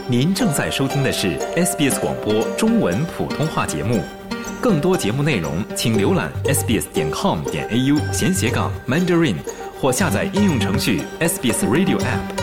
您正在收听的是 SBS 广播中文普通话节目，更多节目内容请浏览 sbs.com.au/Mandarin 或下载应用程序 SBS Radio App。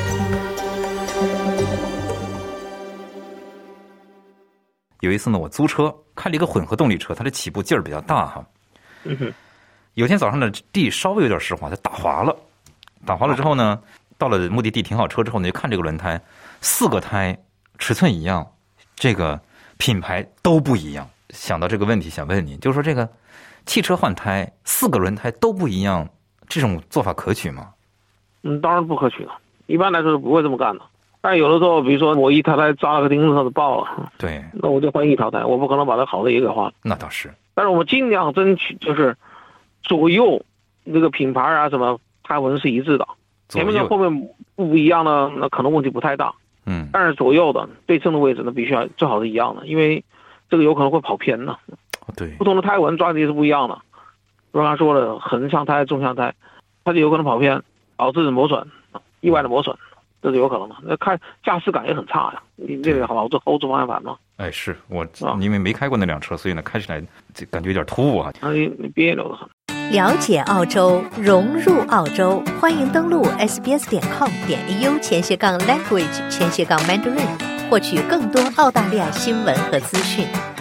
有一次呢，我租车开了一个混合动力车，它的起步劲儿比较大哈。有天早上呢，地稍微有点湿滑，它打滑了。打滑了之后呢，到了目的地停好车之后呢，就看这个轮胎，4个胎尺寸一样，这个品牌都不一样。想到这个问题，想问您，就是说这个汽车换胎4个轮胎都不一样，这种做法可取吗？ 当然不可取了，一般来说是不会这么干的。但有的时候，比如说我一条胎扎了个钉子或者爆了， 对， 那我就换一条胎，我不可能把它好的也给换。 那倒是。 但是我们尽量争取就是左右那个品牌啊什么胎纹是一致的，前面跟后面不一样呢，那可能问题不太大。但是左右的对称的位置呢，必须要最好是一样的，因为这个有可能会跑偏呢。 对， 不同的胎纹抓地是不一样的。如刚才说了，横向胎、纵向胎，它就有可能跑偏，导致磨损，意外的磨损，这是有可能的。那看驾驶感也很差呀，你这个好后置方向盘嘛。 哎，是我因为没开过那辆车，所以呢开起来就感觉有点突兀啊。 你别扭的很。 了解澳洲，融入澳洲，欢迎登录 sbs.com.au/language/Mandarin，获取更多澳大利亚新闻和资讯。